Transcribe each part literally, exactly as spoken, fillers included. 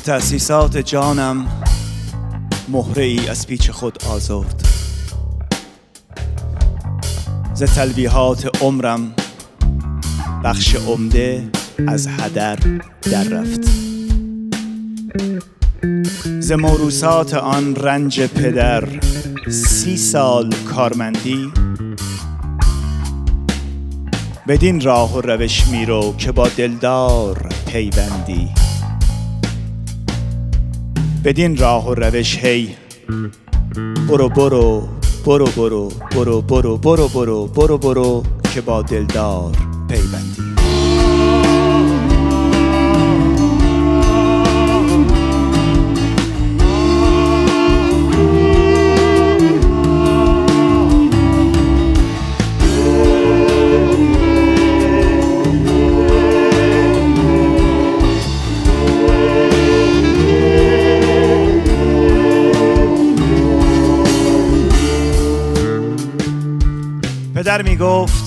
تأسیسات جانم مهره ای از پیچ خود آزرد. ز تلویحات عمرم بخش عمده از هدر در رفت. ز موروثات آن رنج پدر سی سال کارمندی، بدین راه و روش میرو که با دلدار پیوندی. بدین راه و روش هی برو برو برو برو برو برو برو برو برو برو که با دلدار پیوندی. پدر می گفت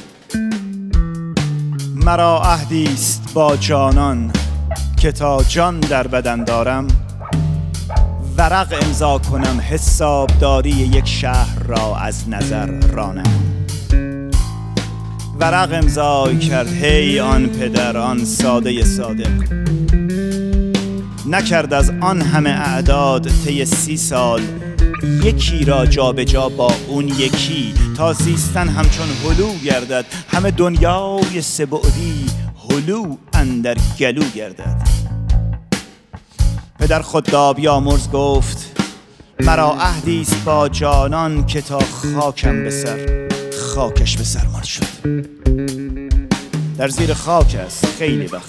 مرا عهدی است با جانان که تا جان در بدن دارم ورق امضا کنم حسابداری یک شهر را از نظر رانم. ورق امضای کرد هی آن پدر آن ساده صادق، نکرد از آن همه اعداد طی سی سال یکی را جا به جا با اون یکی، تا زیستن همچون هلو گردد همه دنیای سه‌بعدی هلو اندر گلو گردد. پدر خدا بیامرز گفت مرا عهدی است با جانان که تا خاکم به سر خاکش به سرمان شد. در زیر خاک است خیلی وقت.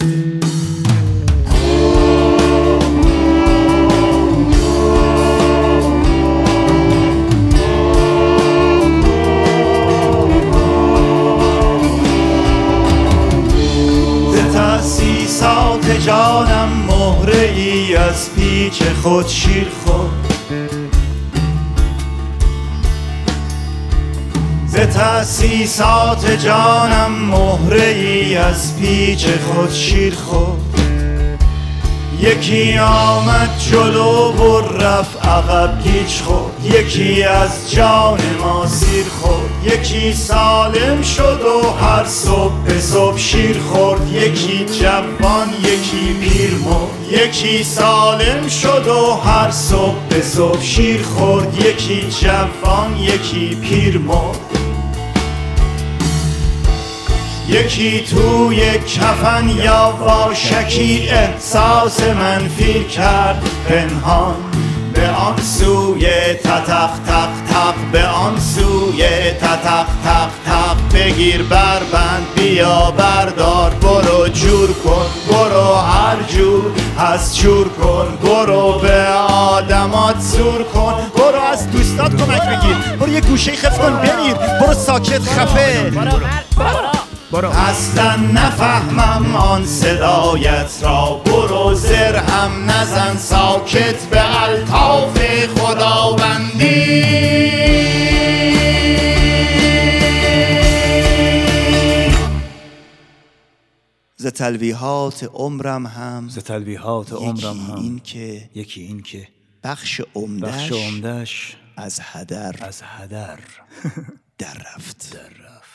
تأسیسات جانم مهره ای از پیچ خود شیر خورد. ز تأسیسات جانم مهره ای از پیچ خود شیر خورد. یکی آمد جلو و رفت عقب گیج خورد. یکی از جان ما سیر خورد. یکی سالم شد و هر صبح به صبح شیر خورد. یکی جوان یکی پیر مرد. یکی سالم شد و هر صبح به صبح شیر خورد. یکی جوان یکی پیر مرد. یکی توی کفن یا واشکی احساس منفی کرد پنهان، به آن سوی تتق تق تق به آن سوی تتق تق تق. بگیر بربند بیا بردار برو جور کن برو هر جور از جور کن برو به آدمات زور کن برو از دوستات کمک بگیر برو یه گوشه خف کن بمیر برو ساکت خفه برو اصلا نفهمم آن صدایت را برو زر هم نزن ساکت به الطاف خداوندی. ز تلویحات عمرم هم ز تلویحات عمرم هم این که یکی این که بخش عمده‌اش بخش عمده‌اش از هدر از هدر در رفت در رفت.